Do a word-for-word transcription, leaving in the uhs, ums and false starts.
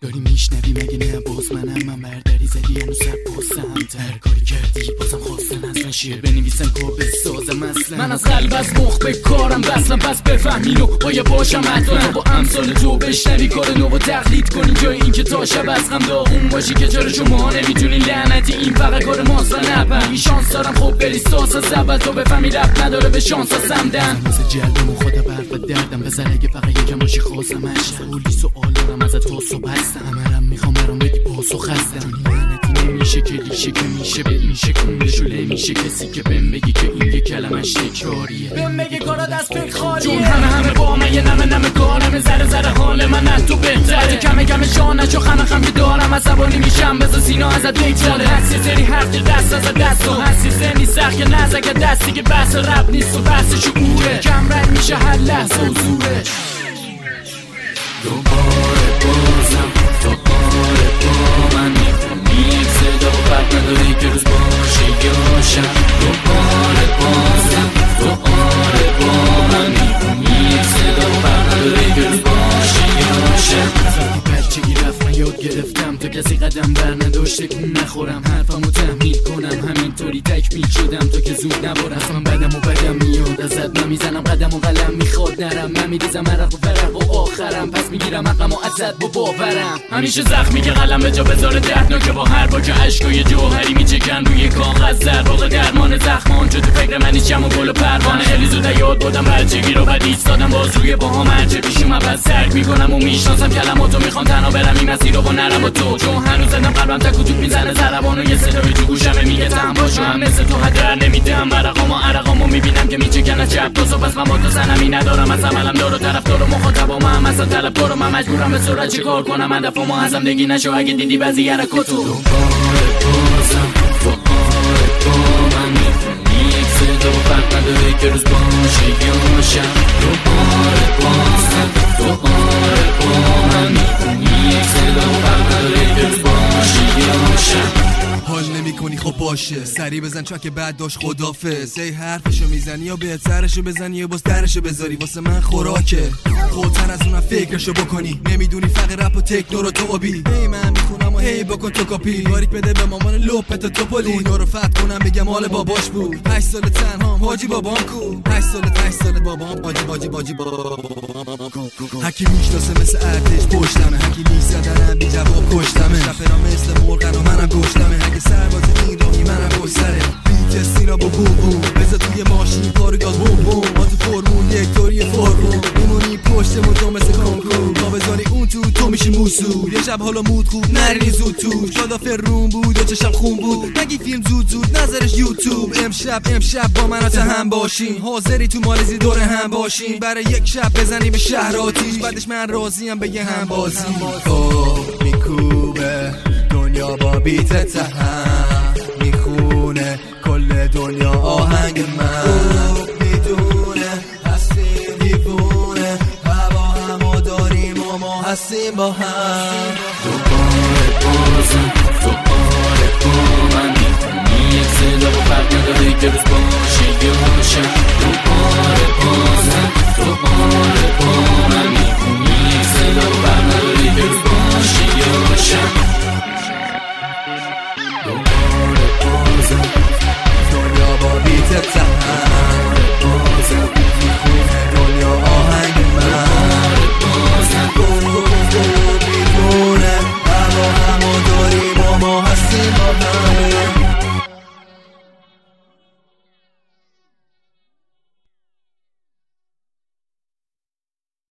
داری میشنوی مگه نه باز منم من برداری زدی هنوز سر پاسم هر کاری کردی بازم خواستن از من شیر بنویسن کار بسازم اصلا من از قلب از مخ به کارم بسلم پس بفهمینو باید باشم حتما با امثال تو بشنوی کار نو و تقلید کنی جای این که تا شب از غم داغون باشی که چرا شما نمیتونی لعنتی این فقط کار ماست و نپم این شانس دارم خب بری ساس از اول تو بفهمی رب نداره به شانس ها سمدن مثل جلدم و خدا برف دردم بزر اگه فقط یکم باشی خواستمش سوالی سوال دارم ازت پاسو بستم همرم میخوام برام بدی پاسو خستم چون لعنتی نمیشه کلیشه که میشه به این شکونده شله میشه کسی که بهم بگی که این یه کلمش تکراریه بهم بگی کارا دست فکر خالیه چون همه همه با من یه نمه نمه کارم ذره ذره حال من از تو بهتره کمه کمه شانشو خمه خمه دارم عصبانی میشم بذار سینا ازت بگذره هست یه سری حرف که دست از دست و هست یه سنی سخت که نزگه دستی که بحث رب نیست و بحث شعوره کم رنگ میشه هر لحظه و زوره دوباره بازم دوباره با من میخونی یک صدا و فرق نداری که روز باشه یا شب دوباره بازم دوباره با من میخونی یک صدا و فرق نداری که روز باشه یا شب بچگی رفت من یاد گرفتم تا کسی قدم بر نداشته کون نخورم حرفمو تحمیل کنم همینطوری تکمیل شدم تا که زود نبارم من بدم و بدم میاد ازت من میزنم قدم و قلم میخواد نرم من میریزم عرق و فرق و آخرم پس میگیرم عقلم و ازت با باورم همیشه زخمی که قلم به جا بذاره دردناکه با هر با که عشقای جوهری میچکن روی کاغذ زرباق درمان زخم آنجا تو فکر من نیستم و گل و پروانه خیلی زود یاد بودم بچگی رو بعد ایستادم باز روی باهام هرچه پیشم بس سرک میکنم و میشناسم کلماتو میخوام تنها برم این مسیر رو با نرم و تو چون هنوز زدم قلبم تک و توک میزنه ضربان و یه صدای تو گوشمه میگه تهم باشو هم مثل تو هدر نمیدم ورقام و عرقامو میبینم که میچکن از چپ تا پس من با تو سنمی ندارم از عملم دار و طرفدار و مخاطبام هم اصلا طلبکارم من مجبورم به سرعت چیکار کنم هدفمو ازم نگی نشو اگه دیدی بعضی حرکاتو دوباره بازم دوباره با من میخونی یک صدا و فرق نداره که روز باشه یا شب دوباره بازم دوباره با من میخونی یک صدا و فرق نداره که روز باشه یا شب حال نمی کنی خب باشه سری بزن چون که بعد داشت خدافظ ای حرفشو میزنی یا بهترشو بزنی یا باز درشو بذاری واسه من خوراکه خودتر از اونم فکرشو بکنی نمیدونی فقط رپ و تکنو رو تو بی هی من میخونم و هی بکن تو کاپی باریک بده به مامان لپت تو پلی دنیا رو فتح کنم بگم مال باباش بود هشت سال تنهام حاجی بابام کو هشت سال هشت سال بابام باجی باجی باجی بابام هکی میشناسه مثل ارتش پشتمه هکی میزدنم بی جواب کشتمه شفرام مثل مرغن و منم گشتمه هکی سرباز این راهی منم گوش سره بیت سینا با بوم بوم بذار توی ماشین کار گاز بوم بوم ما تو فرمون یک توری فرمون میمونی پشت مدام مثل کنکور تا بذاری اون تو تو میشی موسول یه شب حالا مود خوب نرینی زود تو شادا فرون بود و چشم خون بود نگی فیلم زود زود نظرش یوتیوب امشب امشب با من تا هم باشین حاضری تو مالزی دور هم باشین برای یک شب بزنی به شهر آتیش بعدش من راضیم به یه هم بازی اوه میکوبه دنیا با بیت تهم میخونه کل دنیا آهنگ من میدونه هستیم دیوونه هوا همو داریم و ما هستیم با هم دوباره بازم دوباره با من میخونی یک صدا و فرق نداره که روز